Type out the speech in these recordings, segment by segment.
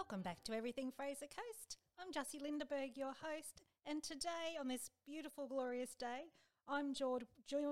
Welcome back to Everything Fraser Coast. I'm Jussie Lindeberg, your host, and today on this beautiful, glorious day, I'm joined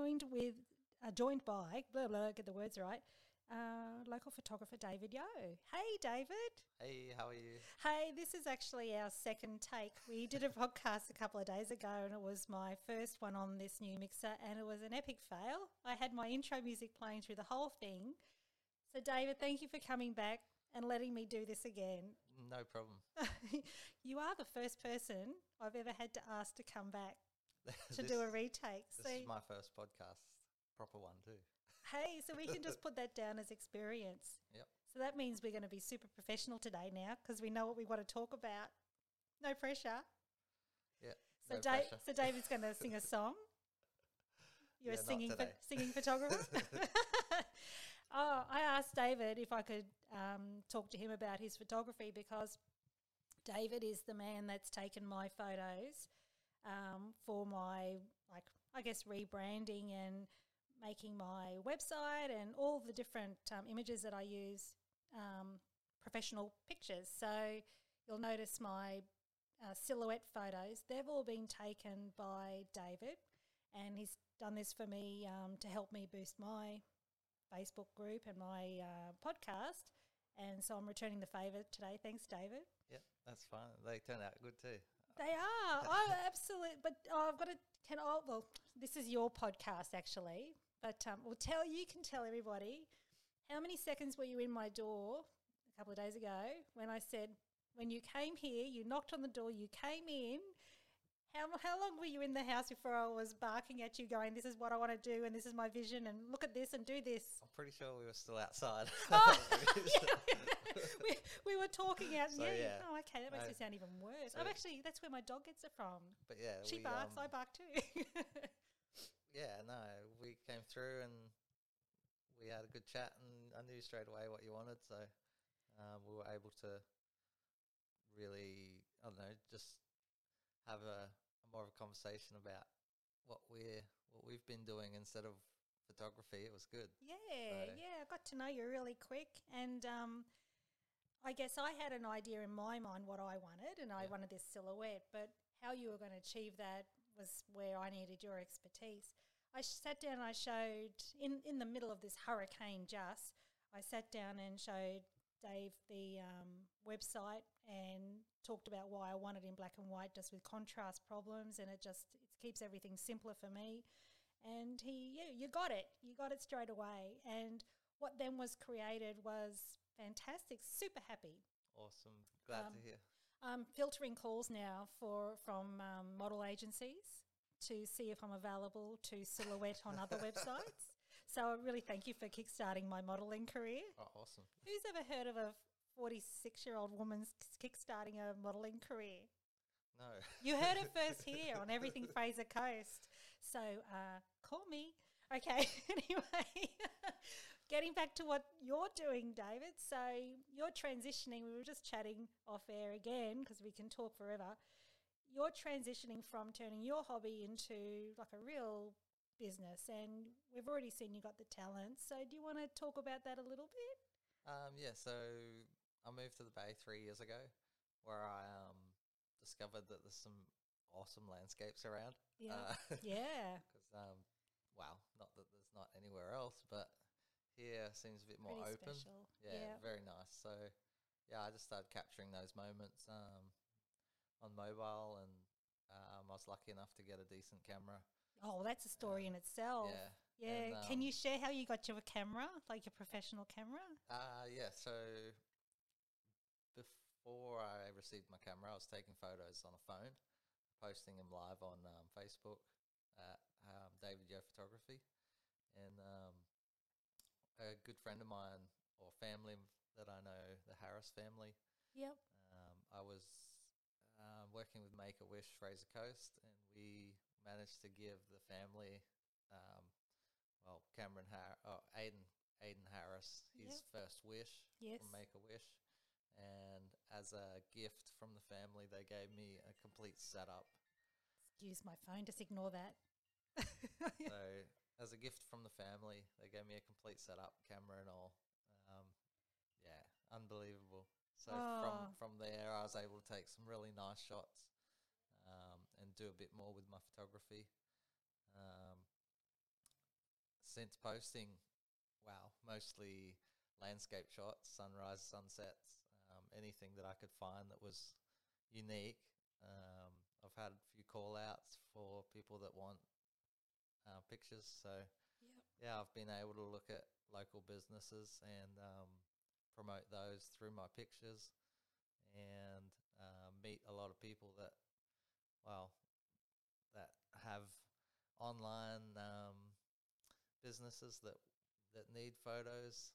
by, get the words right, local photographer David Yeo. Hey, David. Hey, how are you? Hey, this is actually our second take. We did a podcast a couple of days ago and it was my first one on this new mixer and it was an epic fail. I had my intro music playing through the whole thing. So, David, thank you for coming back and letting me do this again. No problem. You are the first person I've ever had to ask to come back to do a retake. This is my first podcast, proper one too. Hey, so we can just put that down as experience. Yep. So that means we're going to be super professional today now because we know what we want to talk about. No pressure. Yeah. So, so David's going to sing a song. You're a singing photographer. Oh, I asked David if I could talk to him about his photography because David is the man that's taken my photos for my, rebranding and making my website and all the different images that I use, professional pictures. So you'll notice my silhouette photos, they've all been taken by David, and he's done this for me to help me boost my Facebook group and my podcast, and so I'm returning the favour today. Thanks, David. Yeah, that's fine. They turn out good too. They are. I absolutely. But I've got to. Well, this is your podcast actually, but you can tell everybody how many seconds were you in my door a couple of days ago when I said when you came here, you knocked on the door, you came in. How long were you in the house before I was barking at you going, this is what I want to do and this is my vision and look at this and do this? I'm pretty sure we were still outside. we were talking out. So, yeah. Oh, okay. That makes me sound even worse. So that's where my dog gets it from. But yeah. She barks, I bark too. Yeah, no, we came through and we had a good chat and I knew straight away what you wanted. So we were able to really, just have a more of a conversation about what we've been doing instead of photography. It was good. Yeah, I got to know you really quick, and I guess I had an idea in my mind what I wanted, and I wanted this silhouette, but how you were going to achieve that was where I needed your expertise. I sat down and I showed, in the middle of this hurricane I sat down and showed Dave the website and talked about why I want it in black and white just with contrast problems, and it keeps everything simpler for me. And you got it straight away, and what then was created was fantastic. Super happy. Awesome. Glad to hear. I'm filtering calls now from model agencies to see if I'm available to silhouette on other websites. So I really thank you for kickstarting my modelling career. Oh, awesome. Who's ever heard of a 46-year-old woman kickstarting a modelling career? No. You heard it first here on Everything Fraser Coast. So call me. Okay, anyway, getting back to what you're doing, David. So you're transitioning. We were just chatting off air again because we can talk forever. You're transitioning from turning your hobby into like a real business, and we've already seen you got the talent. So do you want to talk about that a little bit? So I moved to the Bay 3 years ago where I discovered that there's some awesome landscapes around. Yeah. Yeah. Because, not that there's not anywhere else, but here seems a bit more pretty open. Special. Yeah, very nice. So, I just started capturing those moments on mobile, and I was lucky enough to get a decent camera. Oh, that's a story in itself. Yeah. And, can you share how you got your camera, like your professional camera? So before I received my camera, I was taking photos on a phone, posting them live on Facebook at David Yeo Photography. And a good friend of mine or family that I know, the Harris family. Yep. I was working with Make-A-Wish Fraser Coast, and we managed to give the family, Aiden Harris, his first wish from Make-A-Wish. And as a gift from the family, they gave me a complete setup. Use my phone, just ignore that. So as a gift from the family, they gave me a complete setup, camera and all. Unbelievable. So from there, I was able to take some really nice shots and do a bit more with my photography. Since posting, mostly landscape shots, sunrise, sunsets, anything that I could find that was unique. I've had a few call-outs for people that want pictures. So, I've been able to look at local businesses and promote those through my pictures, and meet a lot of people that have online businesses that need photos.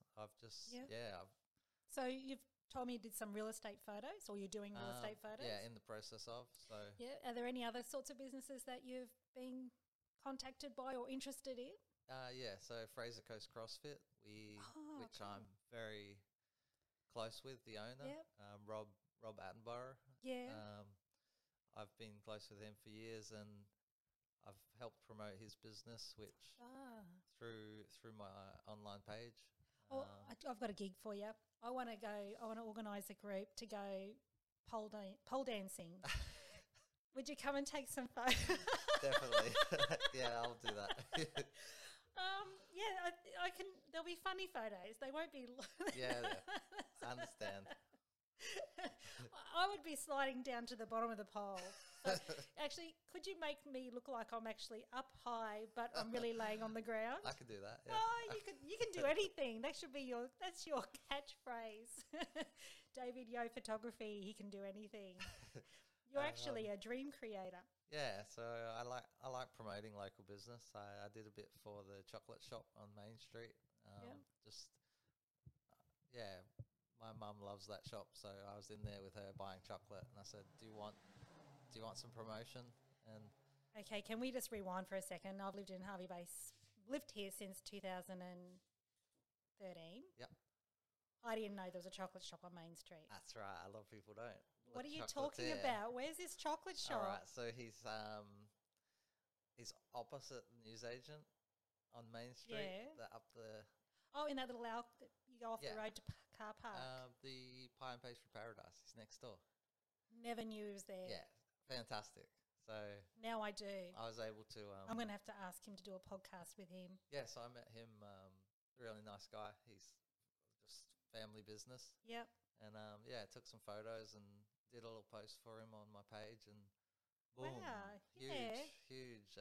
So you've told me you did some real estate photos, or you're doing real estate photos? Yeah, in the process of. So are there any other sorts of businesses that you've been contacted by or interested in? So Fraser Coast CrossFit, which cool. I'm very close with the owner, Rob Attenborough. Yeah. I've been close with him for years, and I've helped promote his business, which through my online page. I've got a gig for you. I want to organise a group to go pole dancing. Would you come and take some photos? Definitely. Yeah, I'll do that. I can. There'll be funny photos. They won't be. I understand. I would be sliding down to the bottom of the pole. So actually, could you make me look like I'm actually up high, but I'm really laying on the ground? I could do that. Yeah. Oh, you can do anything. That's your catchphrase. David Yo Photography. He can do anything. You're actually a dream creator. Yeah, so I like promoting local business. I did a bit for the chocolate shop on Main Street. My mum loves that shop, so I was in there with her buying chocolate, and I said, "Do you want some promotion?" And okay, can we just rewind for a second? I've lived in Hervey Bay, lived here since 2013. Yep. I didn't know there was a chocolate shop on Main Street. That's right. A lot of people don't. What are you talking about? Where's this chocolate shop? All right, so he's opposite the newsagent on Main Street. Yeah. In that little you go off the road to car park. The Pie and Pastry Paradise is next door. Never knew he was there. Yeah, fantastic. So now I do. I was able to. I'm going to have to ask him to do a podcast with him. Yeah, so I met him. Really nice guy. He's just family business. Yep. And took some photos and did a little post for him on my page, and boom, huge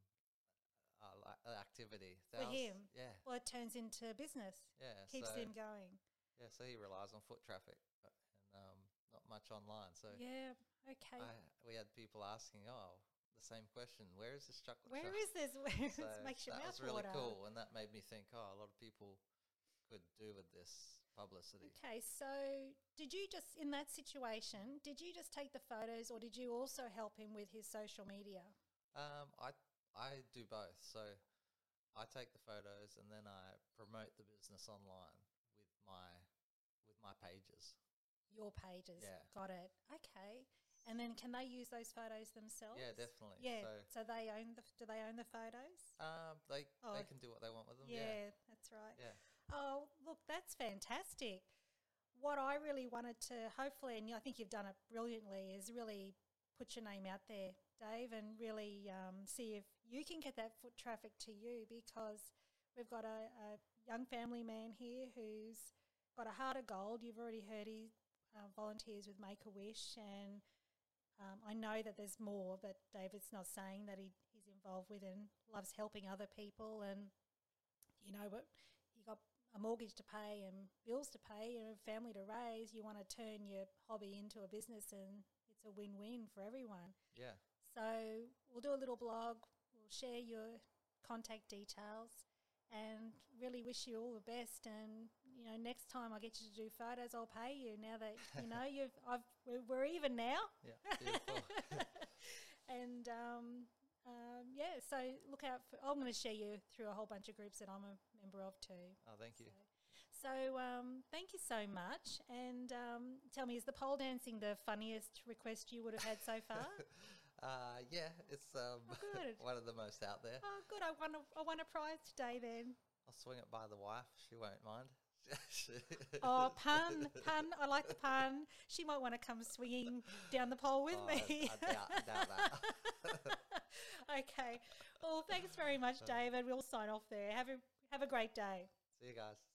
activity for him. Yeah. Well, it turns into business. Yeah, keeps him going. Yeah, so he relies on foot traffic and not much online. So yeah, okay. We had people asking, the same question: where is this chocolate shop? Where is this? So it makes your mouth water. That was really cool, and that made me think, a lot of people could do with this publicity. Okay, so did you just, in that situation, take the photos, or did you also help him with his social media? I do both. So I take the photos and then I promote the business online with my pages. Your pages. Yeah. Got it. Okay. And then can they use those photos themselves? Yeah, definitely. Yeah. So do they own the photos? They can do what they want with them. Yeah, that's right. Yeah. Oh, look, that's fantastic. What I really wanted to, hopefully, and I think you've done it brilliantly, is really put your name out there, Dave, and really see if you can get that foot traffic to you, because we've got a young family man here who's got a heart of gold. You've already heard he volunteers with Make-A-Wish, and I know that there's more that David's not saying that he's involved with, and loves helping other people. And you know what, you got a mortgage to pay and bills to pay and a family to raise. You want to turn your hobby into a business, and it's a win-win for everyone. Yeah. So we'll do a little blog. We'll share your contact details, and really wish you all the best. And next time I get you to do photos, I'll pay you. Now that we're even now. Yeah. Beautiful. And so look out for. I'm going to share you through a whole bunch of groups that I'm a member of too. Oh, thank you. So thank you so much. And tell me, is the pole dancing the funniest request you would have had so far? Yeah, it's one of the most out there. Oh, good. I won a prize today then. I'll swing it by the wife. She won't mind. Oh, pun. I like the pun. She might want to come swinging down the pole with me. I doubt that. Okay. Well, thanks very much, David. We'll sign off there. Have a great day. See you guys.